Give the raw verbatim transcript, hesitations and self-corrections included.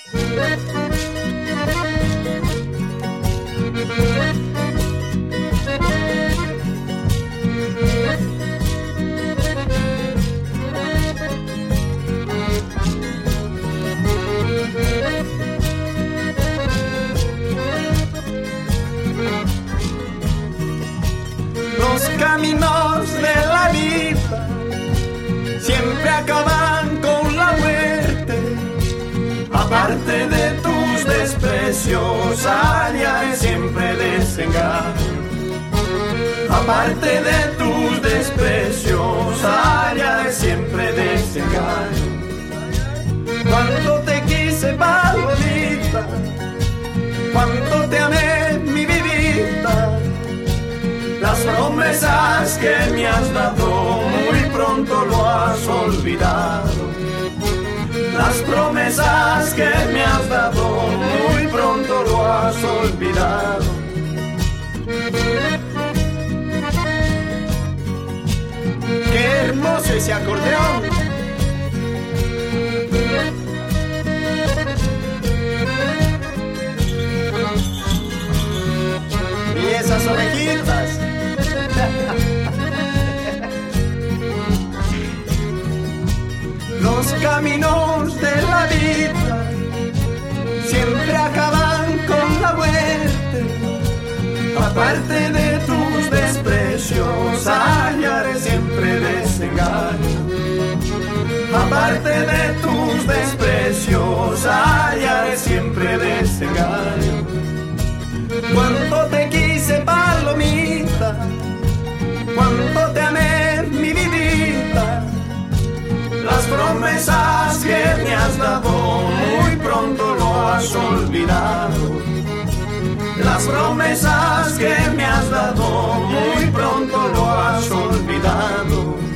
Los caminos de la vida siempre acaban con la muerte. Aparte de tus desprecios, hallaré siempre desengaño. Aparte de tus desprecios, hallaré siempre desengaño. Cuánto te quise, palomita, cuánto te amé, mi vidita. Las promesas que me has dado muy pronto lo has olvidado. Las promesas que me has dado muy pronto lo has olvidado. Qué hermoso ese acordeón. Y esas orejitas. Los caminos de la vida siempre acaban con la muerte. Aparte de tus desprecios, hallaré siempre desengaño. Aparte de tus desprecios, hallaré siempre desengaño. Cuánto te quise, palomita, cuánto te amé, mi vidita. Las promesas que me has dado muy pronto lo has olvidado. Las promesas que me has dado muy pronto lo has olvidado.